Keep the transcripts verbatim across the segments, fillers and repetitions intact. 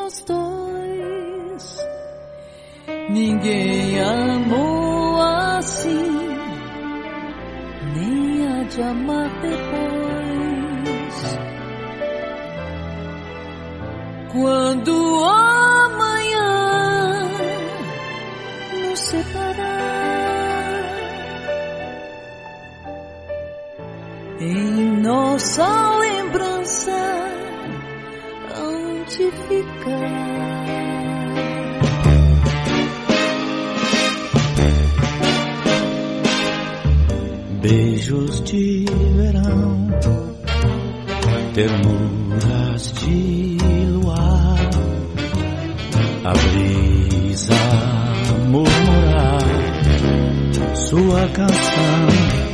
nós dois. Ninguém amou assim, nem há de amar depois. Quando amanhã nos separar, em nossa lembrança hão de ficar beijos de verão, ternuras de luar, a brisa murmurar sua canção.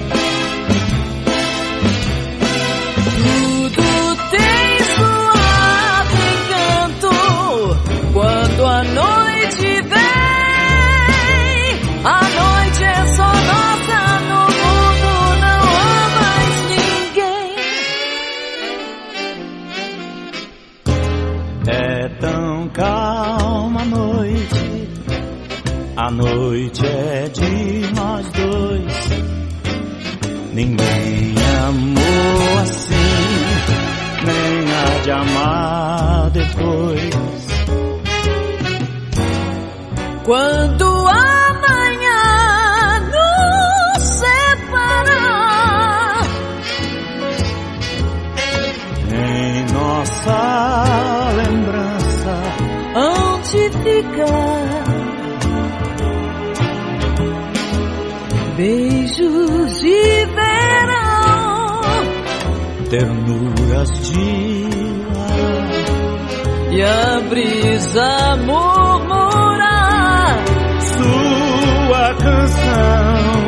Tudo tem suave encanto quando a noite vem. A noite é só nossa, no mundo não há mais ninguém. É tão calma a noite, a noite é de nós dois. Ninguém amou assim, nem há de amar depois. Quando amanhã nos separar, em nossa lembrança hão de ficar beijos de verão, ternuras de ar, e a brisa murmurar sua canção.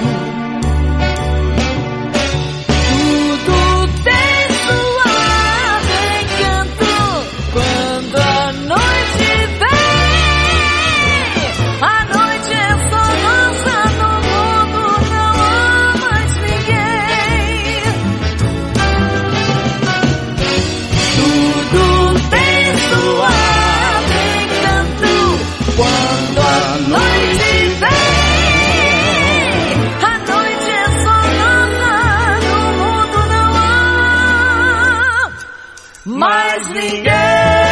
Tudo tem suave encanto quando a noite vem. A noite é só nossa, no mundo não há mais ninguém. Tudo tem suave encanto quando a noite vem. A noite é só nossa, no mundo não há mais ninguém.